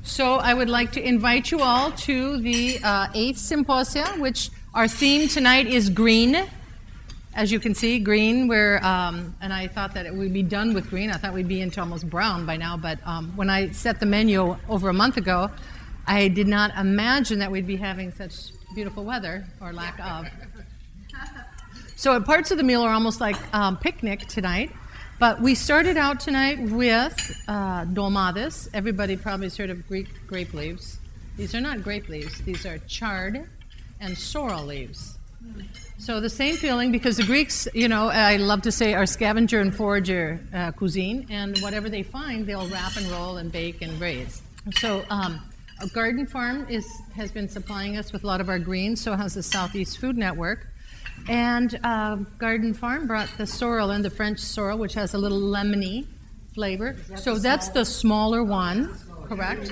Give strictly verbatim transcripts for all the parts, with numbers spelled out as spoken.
So I would like to invite you all to the uh, eighth symposia, which our theme tonight is green. As you can see, green, where, um, and I thought that it would be done with green. I thought we'd be into almost brown by now, but um, when I set the menu over a month ago, I did not imagine that we'd be having such beautiful weather, or lack of. So parts of the meal are almost like um, picnic tonight. But we started out tonight with uh, dolmades. Everybody probably has heard of Greek grape leaves. These are not grape leaves. These are chard and sorrel leaves. So the same feeling, because the Greeks, you know, I love to say, are scavenger and forager uh, cuisine, and whatever they find, they'll wrap and roll and bake and braise. So um, a garden farm is has been supplying us with a lot of our greens, so has the Southeast Food Network. And uh, Garden Farm brought the sorrel in, the French sorrel, which has a little lemony flavor. That so that's the smaller one, correct?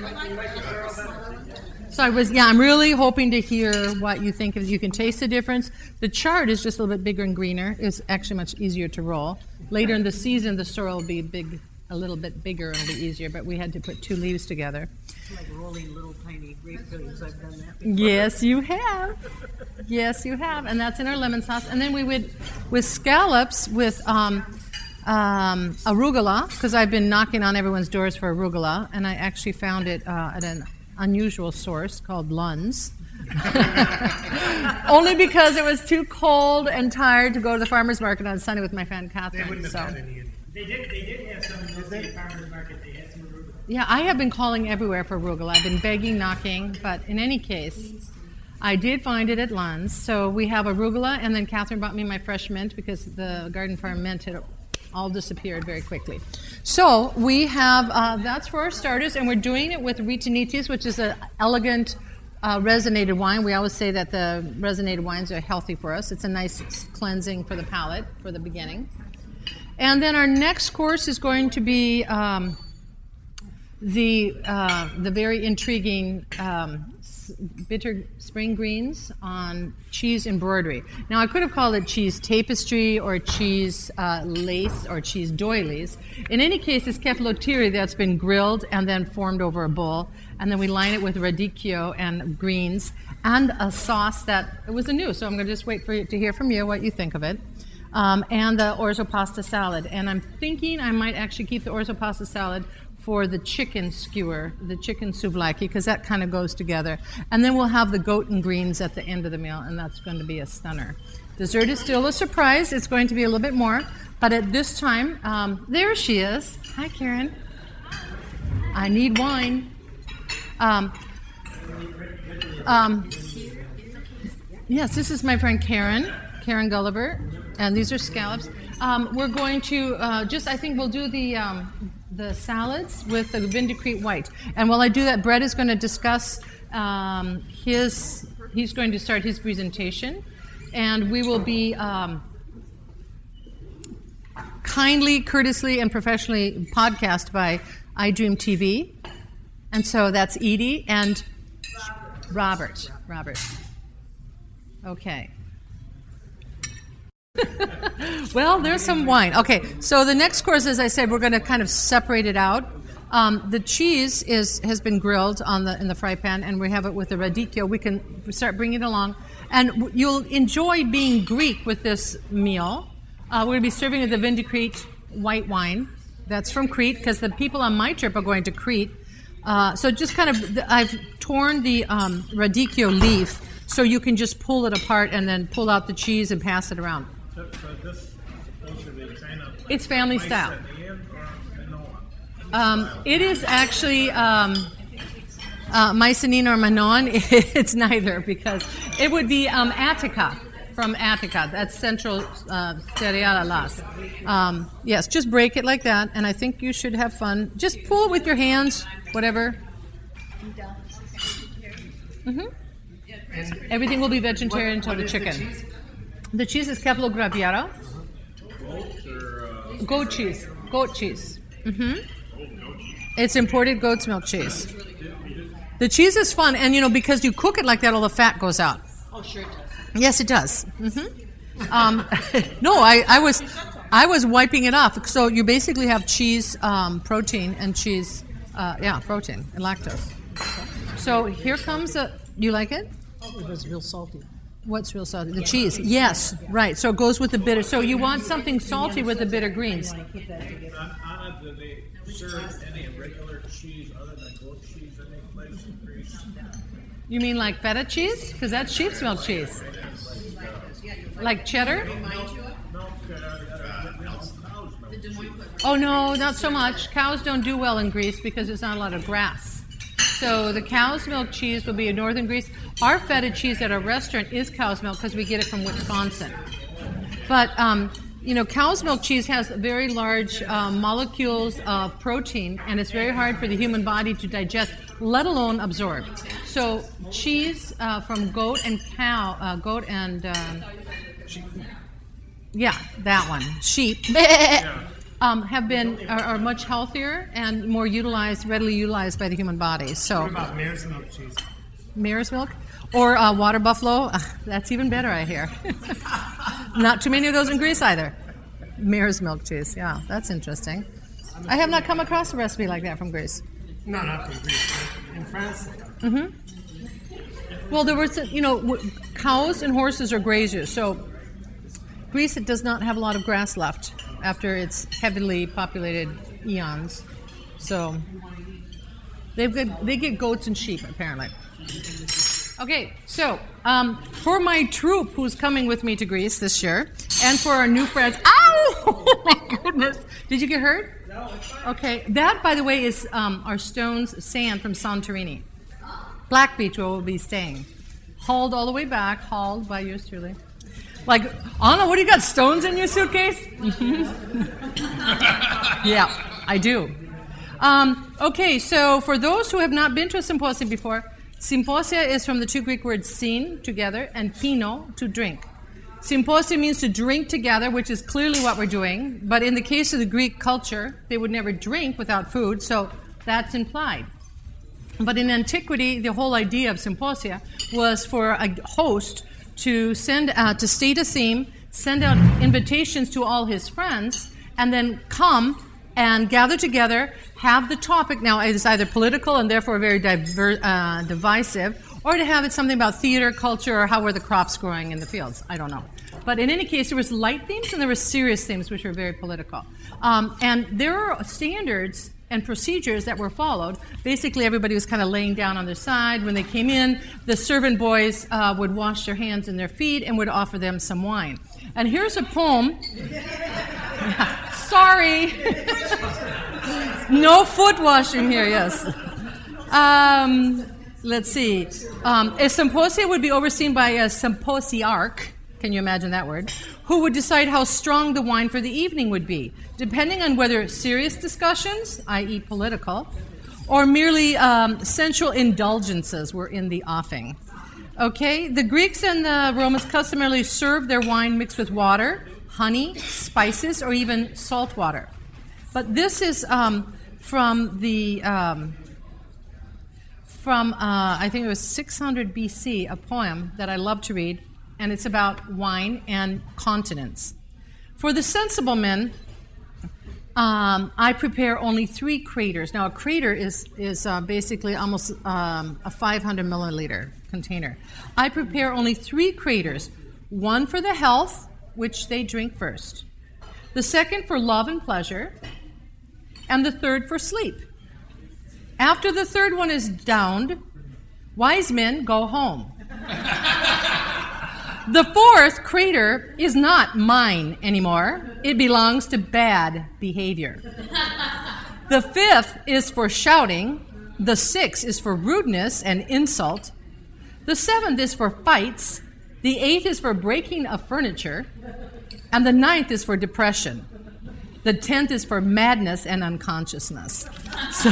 So I was, yeah, I'm really hoping to hear what you think. If you can taste the difference. The chard is just a little bit bigger and greener. It's actually much easier to roll. Later in the season, the sorrel will be big, a little bit bigger and be easier, but we had to put two leaves together. It's like rolling little tiny grape leaves. I've done that before. Yes, you have. Yes, you have. And that's in our lemon sauce. And then we would, with scallops, with um, um, arugula, because I've been knocking on everyone's doors for arugula, and I actually found it uh, at an unusual source called Lund's. Only because it was too cold and tired to go to the farmer's market on Sunday with my friend Catherine. They wouldn't so. have had any. They did, they did have some in the farmer's market. They had some arugula. Yeah, I have been calling everywhere for arugula. I've been begging, knocking, but in any case, I did find it at Lund's. So we have arugula, and then Catherine brought me my fresh mint because the garden farm mint had all disappeared very quickly. So we have, uh, that's for our starters, and we're doing it with Ritinitis, which is an elegant uh, resonated wine. We always say that the resonated wines are healthy for us. It's a nice cleansing for the palate for the beginning. And then our next course is going to be um, the uh, the very intriguing um, bitter spring greens on cheese embroidery. Now, I could have called it cheese tapestry or cheese uh, lace or cheese doilies. In any case, it's kefalotiri that's been grilled and then formed over a bowl, and then we line it with radicchio and greens and a sauce that it was a new. So I'm going to just wait for you to hear from you what you think of it. Um, and the orzo pasta salad. And I'm thinking I might actually keep the orzo pasta salad for the chicken skewer, the chicken souvlaki, because that kind of goes together. And then we'll have the goat and greens at the end of the meal, and that's going to be a stunner. Dessert is still a surprise. It's going to be a little bit more. But at this time, um, there she is. Hi, Karen. I need wine. Um, um, yes, this is my friend Karen, Karen Gulliver. And these are scallops. Um, we're going to uh, just, I think we'll do the um, the salads with the Vindicrete white. And while I do that, Brett is going to discuss um, his, he's going to start his presentation. And we will be um, kindly, courteously, and professionally podcast by iDream T V. And so that's Edie and Robert. Robert. Okay. Well, there's some wine. Okay, so the next course, as I said, we're going to kind of separate it out. Um, the cheese is has been grilled on the in the fry pan, and we have it with the radicchio. We can start bringing it along, and w- you'll enjoy being Greek with this meal. Uh, we're going to be serving with the Vindicrete white wine. That's from Crete, because the people on my trip are going to Crete. Uh, so just kind of, I've torn the um, radicchio leaf, so you can just pull it apart and then pull out the cheese and pass it around. So, so this is kind of It's family like style. no, Um, it is actually um, uh, Mycenaean or Manon. It's neither, because it would be um, Attica, from Attica. That's central uh, Cereala Las. Um, yes, just break it like that, and I think you should have fun. Just pull it with your hands, whatever. Mm-hmm. Everything will be vegetarian until the chicken. The cheese is Kefalo Grappiaro. Goat cheese. Goat cheese. Mm-hmm. It's imported goat's milk cheese. The cheese is fun, and you know, because you cook it like that, all the fat goes out. Oh, sure it does. Yes, it does. Mm-hmm. Um, no, I, I was I was wiping it off. So you basically have cheese, um, protein, and cheese, uh, yeah, protein and lactose. So here comes a. You like it? It was real salty. What's real salty? The cheese. Yes, right. So it goes with the bitter. So you want something salty with the bitter greens. On, on it, do they serve any regular cheese other than goat cheese in any place in Greece? You mean like feta cheese? Because that's sheep's milk cheese. Like cheddar? Milk, uh, cow's milk. Oh, no, not so much. Cows don't do well in Greece because there's not a lot of grass. So the cow's milk cheese will be in northern Greece. Our feta cheese at our restaurant is cow's milk because we get it from Wisconsin. But, um, you know, cow's milk cheese has very large uh, molecules of protein, and it's very hard for the human body to digest, let alone absorb. So cheese uh, from goat and cow, uh, goat and, um, yeah, that one, sheep, um, have been, are, are much healthier and more utilized, readily utilized by the human body. So, What about mare's milk cheese? mare's milk or uh, water buffalo, uh, that's even better, I hear. Not too many of those in Greece either. Mare's milk cheese, yeah, that's interesting. I have not come across a recipe like that from Greece. No, not from Greece. but In France. Mm-hmm. Well, there was, you know, w- cows and horses are grazers, so Greece it does not have a lot of grass left after its heavily populated eons. So they've got, they get goats and sheep apparently. Okay, so um, for my troupe who's coming with me to Greece this year, and for our new friends, ow! Oh my goodness! Did you get hurt? No, it's fine. Okay, that by the way is um, our stones sand from Santorini, Black Beach, where we'll be staying, hauled all the way back, hauled by yours truly. Like, Anna, what do you got? Stones in your suitcase? Yeah, I do. Um, okay, so for those who have not been to a symposium before, symposia is from the two Greek words syn, together, and pino, to drink. Symposia means to drink together, which is clearly what we're doing. But in the case of the Greek culture, they would never drink without food, so that's implied. But in antiquity, the whole idea of symposia was for a host to send out, to state a theme, send out invitations to all his friends, and then come and gather together, have the topic. Now, it is either political and therefore very diver, uh, divisive, or to have it something about theater, culture, or how were the crops growing in the fields. I don't know. But in any case, there was light themes and there were serious themes, which were very political. Um, and there are standards and procedures that were followed. Basically, everybody was kind of laying down on their side. When they came in, the servant boys uh, would wash their hands and their feet and would offer them some wine. And here's a poem. Sorry. No foot washing here, yes. Um, let's see. Um, a symposia would be overseen by a symposiarch. Can you imagine that word? Who would decide how strong the wine for the evening would be, depending on whether serious discussions, that is political, or merely um, sensual indulgences were in the offing. Okay, the Greeks and the Romans customarily served their wine mixed with water, honey, spices, or even salt water. But this is um, from the um, from uh, I think it was six hundred B C, a poem that I love to read, and it's about wine and continence. For the sensible men, um, I prepare only three craters. Now, a crater is is uh, basically almost um, a five hundred milliliter container. I prepare only three craters, one for the health, which they drink first, the second for love and pleasure, and the third for sleep. After the third one is downed, wise men go home. The fourth crater is not mine anymore. It belongs to bad behavior. The fifth is for shouting. The sixth is for rudeness and insult. The seventh is for fights. The eighth is for breaking of furniture. And the ninth is for depression. The tenth is for madness and unconsciousness. So,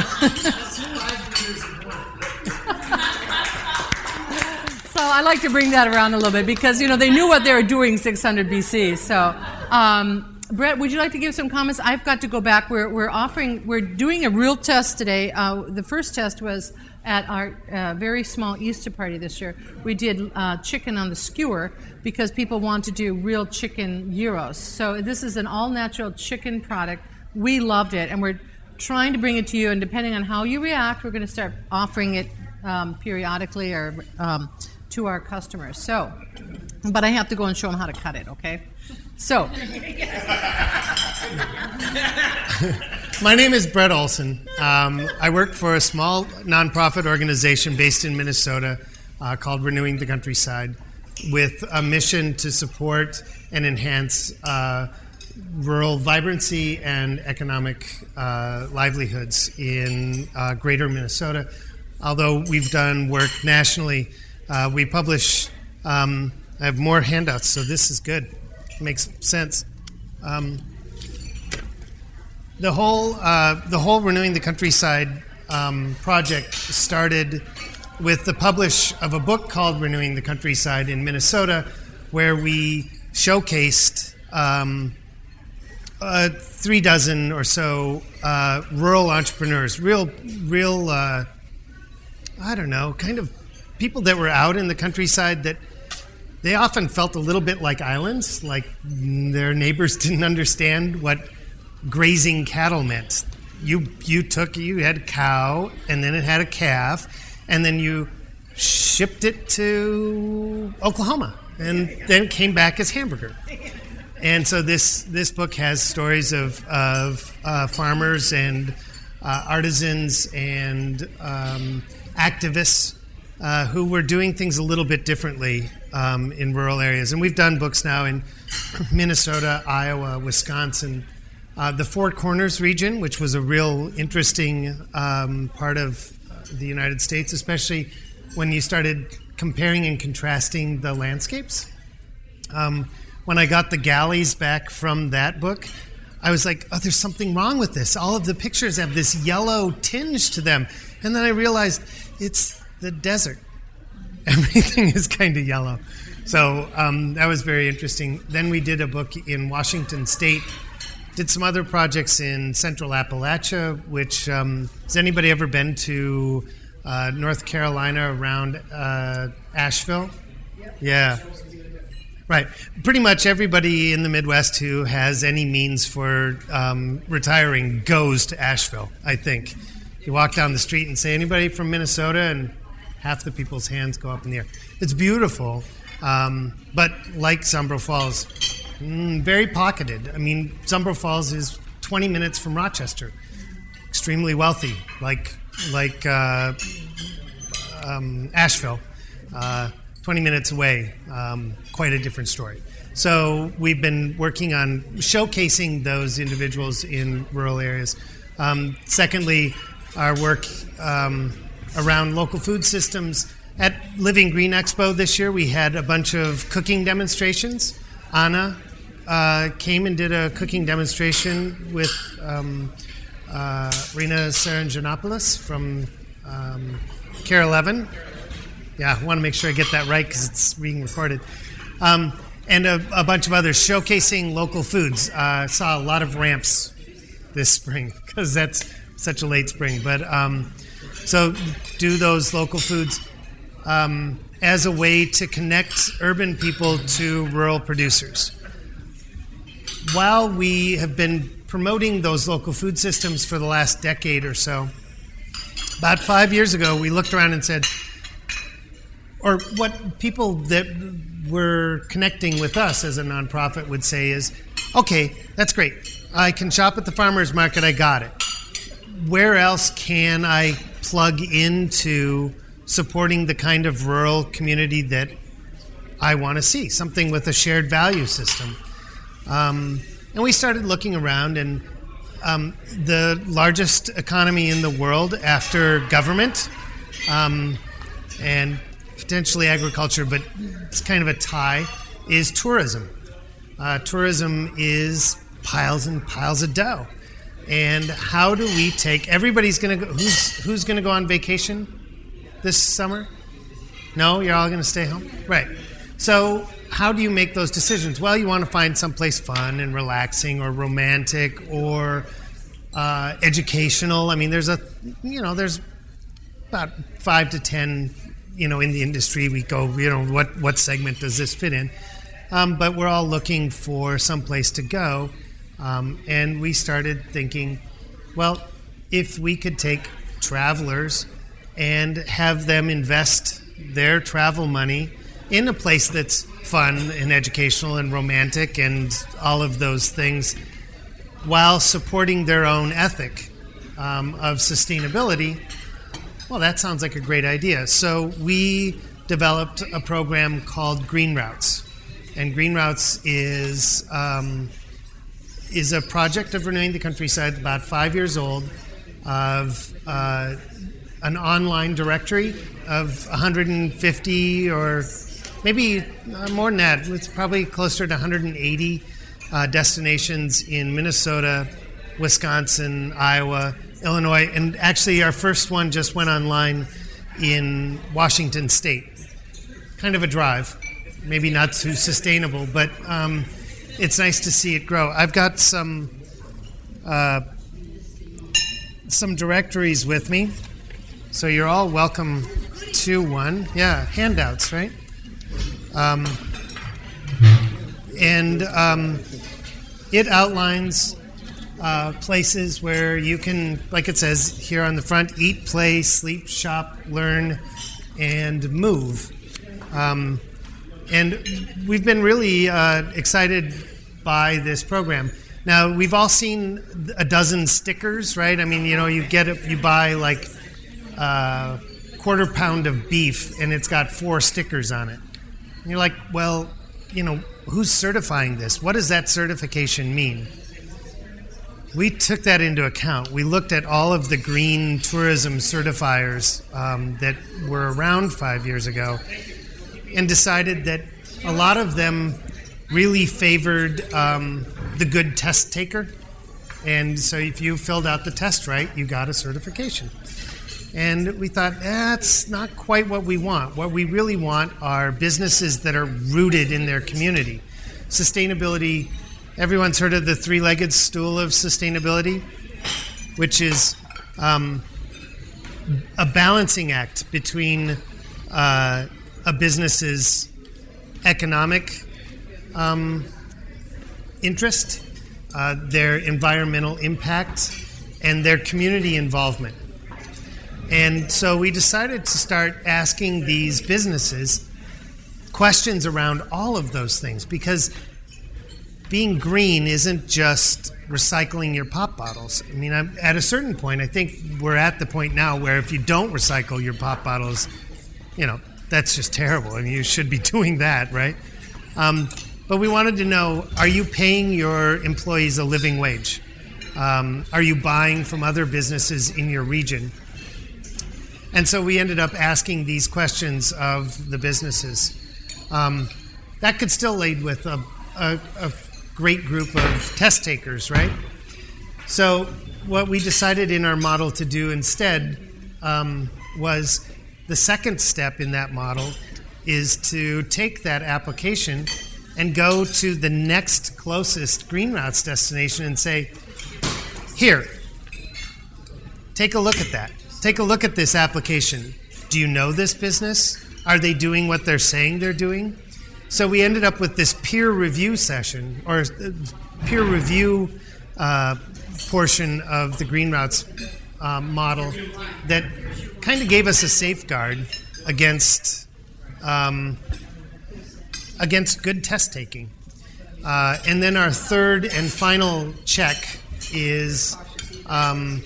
so I like to bring that around a little bit because, you know, they knew what they were doing six hundred B C. So, um, Brett, would you like to give some comments? I've got to go back. We're, we're offering, we're doing a real test today. Uh, the first test was at our uh, very small Easter party this year. We did uh, chicken on the skewer because people want to do real chicken gyros. So this is an all-natural chicken product. We loved it, and we're trying to bring it to you, and depending on how you react, we're going to start offering it um, periodically or um, to our customers. So, but I have to go and show them how to cut it, okay? So, My name is Brett Olson. Um, I work for a small nonprofit organization based in Minnesota uh, called Renewing the Countryside, with a mission to support and enhance uh, rural vibrancy and economic uh, livelihoods in uh, greater Minnesota. Although we've done work nationally, uh, we publish, um, I have more handouts, so this is good. Makes sense. Um, the whole uh, the whole Renewing the Countryside um, project started with the publish of a book called Renewing the Countryside in Minnesota, where we showcased um, uh, three dozen or so uh, rural entrepreneurs, real, real, uh, I don't know, kind of people that were out in the countryside that they often felt a little bit like islands, like their neighbors didn't understand what grazing cattle meant. You you took, you had a cow, and then it had a calf, and then you shipped it to Oklahoma, and then it came back as hamburger. And so this this book has stories of of uh, farmers and uh, artisans and um, activists uh, who were doing things a little bit differently um, in rural areas. And we've done books now in Minnesota, Iowa, Wisconsin, uh, the Four Corners region, which was a real interesting um, part of the United States, especially when you started comparing and contrasting the landscapes. Um, when I got the galleys back from that book, I was like, oh, there's something wrong with this. All of the pictures have this yellow tinge to them. And then I realized it's the desert. Everything is kind of yellow. So um, that was very interesting. Then we did a book in Washington State, did some other projects in Central Appalachia, which, um, has anybody ever been to uh, North Carolina around uh, Asheville? Yeah. Right. Pretty much everybody in the Midwest who has any means for um, retiring goes to Asheville, I think. You walk down the street and say, anybody from Minnesota? And half the people's hands go up in the air. It's beautiful, um, but like Zumbro Falls, mm, very pocketed. I mean, Zumbro Falls is twenty minutes from Rochester. Extremely wealthy, like like uh, um, Asheville. Uh, twenty minutes away, um, quite a different story. So we've been working on showcasing those individuals in rural areas. Um, secondly, our work um, around local food systems. At Living Green Expo this year, we had a bunch of cooking demonstrations. Anna uh, came and did a cooking demonstration with um, uh, Rina Saranjanopoulos from um, Care eleven. Yeah, I want to make sure I get that right because it's being recorded. Um, and a, a bunch of others showcasing local foods. I uh, saw a lot of ramps this spring because that's such a late spring. But um, so do those local foods um, as a way to connect urban people to rural producers. While we have been promoting those local food systems for the last decade or so, about five years ago, we looked around and said, or what people that were connecting with us as a nonprofit would say is, okay, that's great. I can shop at the farmer's market. I got it. Where else can I plug into supporting the kind of rural community that I want to see, something with a shared value system? Um, and we started looking around, and um, the largest economy in the world after government um, and potentially agriculture, but it's kind of a tie, is tourism. Uh, tourism is piles and piles of dough. And how do we take, everybody's going to go, who's, who's going to go on vacation this summer? No, you're all going to stay home? Right. So how do you make those decisions? Well, you want to find someplace fun and relaxing or romantic or uh, educational. I mean, there's a, you know, there's about five to ten, you know, in the industry we go, you know, what, what segment does this fit in? Um, but we're all looking for someplace to go. Um, and we started thinking, well, if we could take travelers and have them invest their travel money in a place that's fun and educational and romantic and all of those things, while supporting their own ethic um, of sustainability. Well, that sounds like a great idea. So we developed a program called Green Routes. And Green Routes is um, is a project of Renewing the Countryside, about five years old, of uh, an online directory of one hundred fifty or maybe uh, more than that. It's probably closer to one hundred eighty uh, destinations in Minnesota, Wisconsin, Iowa, Illinois, and actually our first one just went online in Washington State. Kind of a drive, maybe not too sustainable, but um, it's nice to see it grow. I've got some uh, some directories with me, so you're all welcome to one. Yeah, handouts, right? Um, and um, it outlines uh, places where you can, like it says here on the front, eat, play, sleep, shop, learn, and move. Um, and we've been really uh, excited by this program. Now, we've all seen a dozen stickers, right? I mean, you know, you get it, you buy like a quarter pound of beef, and it's got four stickers on it. And you're like, well, you know, who's certifying this? What does that certification mean? We took that into account. We looked at all of the green tourism certifiers um, that were around five years ago and decided that a lot of them really favored um, the good test taker. And so if you filled out the test right, you got a certification. And we thought, that's not quite what we want. What we really want are businesses that are rooted in their community. Sustainability, everyone's heard of the three-legged stool of sustainability, which is um, a balancing act between uh, a business's economic um, interest, uh, their environmental impact, and their community involvement. And so we decided to start asking these businesses questions around all of those things, because being green isn't just recycling your pop bottles. I mean, I'm, at a certain point, I think we're at the point now where if you don't recycle your pop bottles, you know, that's just terrible. I mean, you should be doing that, right? Um, but we wanted to know, are you paying your employees a living wage? Um, are you buying from other businesses in your region? And so we ended up asking these questions of the businesses. Um, that could still lead with a, a, a great group of test takers, right? So what we decided in our model to do instead um, was the second step in that model is to take that application and go to the next closest Green Routes destination and say, here, take a look at that. Take a look at this application. Do you know this business? Are they doing what they're saying they're doing? So we ended up with this peer review session, or peer review uh, portion of the Green Routes uh, model that kind of gave us a safeguard against um, against good test taking. Uh, and then our third and final check is um,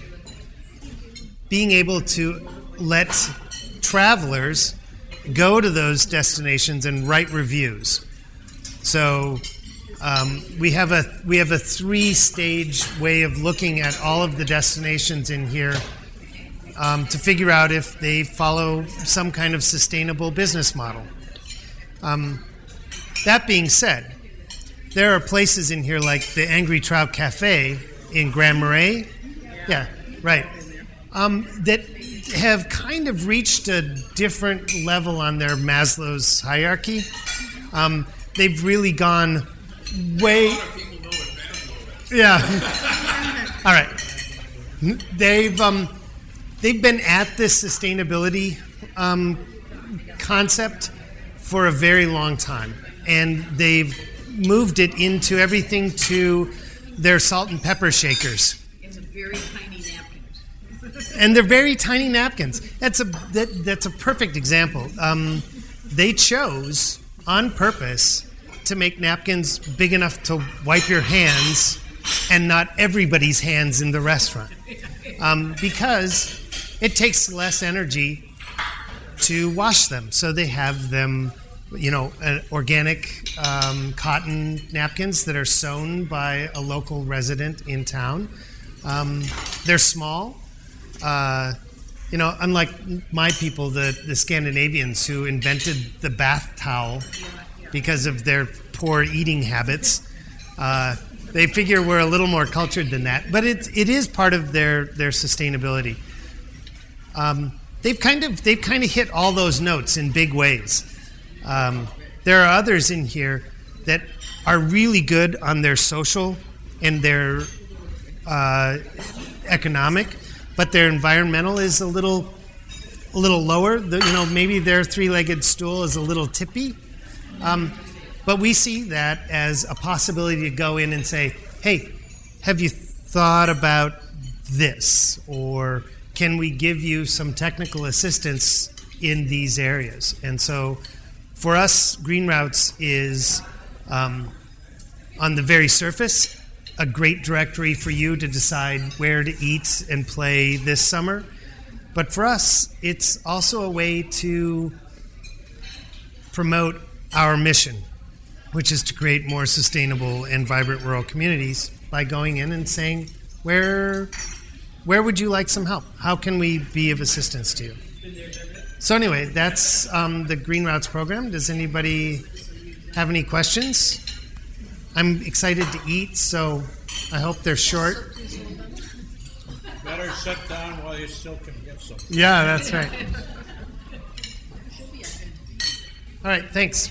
being able to let travelers go to those destinations and write reviews. So um, we have a we have a three-stage way of looking at all of the destinations in here um, to figure out if they follow some kind of sustainable business model. Um, that being said, there are places in here like the Angry Trout Cafe in Grand Marais. Yeah, right. Um, that have kind of reached a different level on their Maslow's hierarchy. Um, they've really gone way... Yeah. All right. They've um, they've been at this sustainability um, concept for a very long time, and they've moved it into everything to their salt and pepper shakers. In the very tiny napkins. and they're very tiny napkins. That's a that, that's a perfect example. Um, they chose on purpose to make napkins big enough to wipe your hands and not everybody's hands in the restaurant, um, because it takes less energy to wash them. So they have them, you know, uh, organic um, cotton napkins that are sewn by a local resident in town. Um, they're small. Uh, you know, unlike my people, the, the Scandinavians who invented the bath towel because of their poor eating habits, uh, they figure we're a little more cultured than that. But it, it is part of their, their sustainability. Um, they've kind of they've kind of hit all those notes in big ways. Um, there are others in here that are really good on their social and their uh, economic, but their environmental is a little a little lower. The, you know, maybe their three-legged stool is a little tippy. Um, but we see that as a possibility to go in and say, hey, have you thought about this? Or can we give you some technical assistance in these areas? And so for us, Green Routes is, um, on the very surface, a great directory for you to decide where to eat and play this summer. But for us, it's also a way to promote our mission, which is to create more sustainable and vibrant rural communities by going in and saying, where, where would you like some help? How can we be of assistance to you? So anyway, that's um, the Green Routes program. Does anybody have any questions? I'm excited to eat, so I hope they're short. Better sit down while you still can get some. Yeah, that's right. All right, thanks.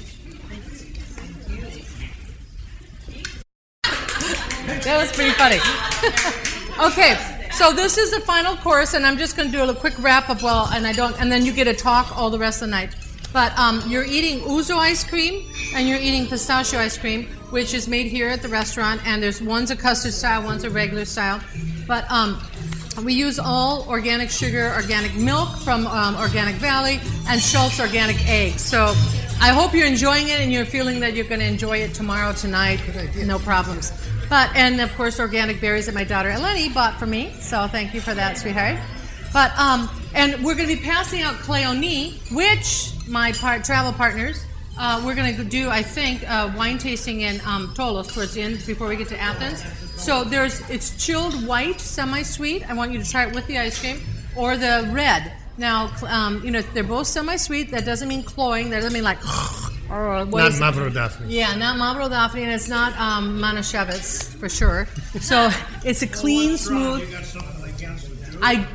That was pretty funny. Okay, so this is the final course, and I'm just going to do a quick wrap up. Well, and I don't, and then you get to talk all the rest of the night. But um, you're eating ouzo ice cream, and you're eating pistachio ice cream, which is made here at the restaurant. And there's one's a custard style, one's a regular style. But um, we use all organic sugar, organic milk from um, Organic Valley, and Schultz organic eggs. So I hope you're enjoying it, and you're feeling that you're going to enjoy it tomorrow, tonight. No problems. But, and of course, organic berries that my daughter Eleni bought for me. So thank you for that, sweetheart. But, um, and we're going to be passing out Cleoni, which my part, travel partners, uh, we're going to do, I think, uh, wine tasting in um, Tolos towards the end before we get to Athens. So there's, it's chilled white, semi-sweet. I want you to try it with the ice cream, or the red. Now, um, you know, they're both semi-sweet. That doesn't mean cloying. That doesn't mean like, or what Not is it? Mavrodaphne. Yeah, not Mavrodaphne, and it's not um, Manischewitz, for sure. So it's a clean, smooth. You got something against the Jews? I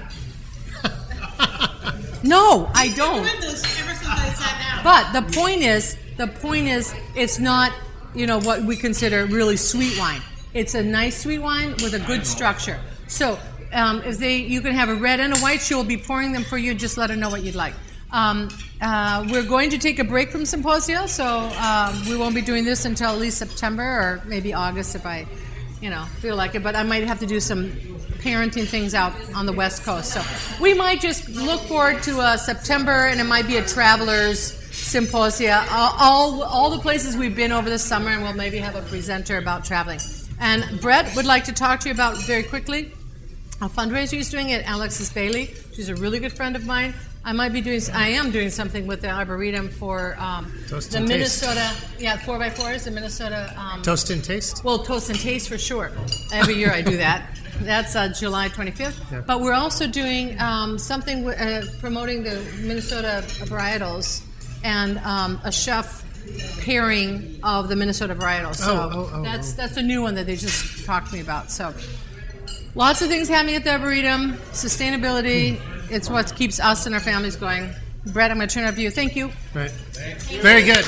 no, I don't. Ever since I sat down. But the point is, the point is, it's not, you know, what we consider really sweet wine. It's a nice sweet wine with a good structure. So um, if they, you can have a red and a white. She will be pouring them for you. Just let her know what you'd like. Um, uh, we're going to take a break from Symposia, so uh, we won't be doing this until at least September or maybe August if I, you know, feel like it. But I might have to do some parenting things out on the West Coast. So we might just look forward to uh, September, and it might be a travelers symposia. All, all all the places we've been over the summer, and we'll maybe have a presenter about traveling. And Brett would like to talk to you about very quickly a fundraiser he's doing at Alexis Bailey. She's a really good friend of mine. I might be doing. I am doing something with the Arboretum for um, Toast the and Minnesota. Yeah, four by fours. The Minnesota. Um, Toast and taste? Well, Toast and Taste for sure. Every year I do that. That's uh, July twenty-fifth. Yeah. But we're also doing um, something uh, promoting the Minnesota varietals and um, a chef pairing of the Minnesota varietals. So Oh, oh, oh, that's oh. that's a new one that they just talked to me about. So lots of things happening at the Arboretum. Sustainability. It's what keeps us and our families going. Brett, I'm going to turn it over to you. Thank you. Right. Very good.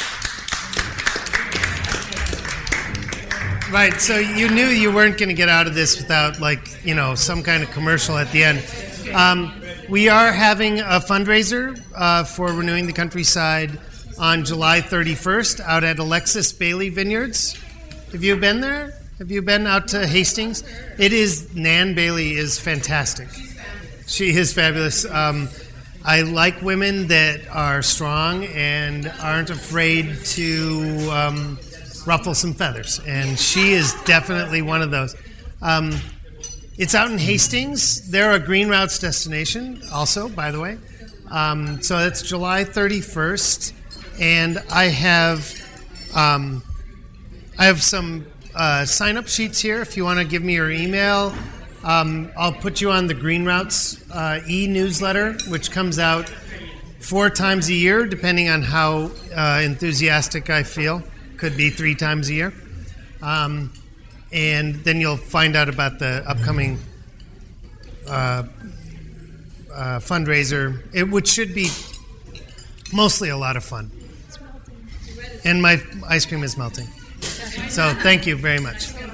Right, so you knew you weren't going to get out of this without, like, you know, some kind of commercial at the end. Um, we are having a fundraiser uh, for Renewing the Countryside on July thirty-first out at Alexis Bailey Vineyards. Have you been there? Have you been out to Hastings? It is, Nan Bailey is fantastic. She is fabulous. Um, I like women that are strong and aren't afraid to um, ruffle some feathers, and she is definitely one of those. Um, it's out in Hastings. They're a Green Routes destination also, by the way. Um, so it's July thirty-first, and I have um, I have some uh, sign-up sheets here. If you want to give me your email, um, I'll put you on the Green Routes uh, e-newsletter, which comes out four times a year, depending on how uh, enthusiastic I feel. Could be three times a year. Um, and then you'll find out about the upcoming uh, uh, fundraiser, it, which should be mostly a lot of fun. And my ice cream is melting. So thank you very much.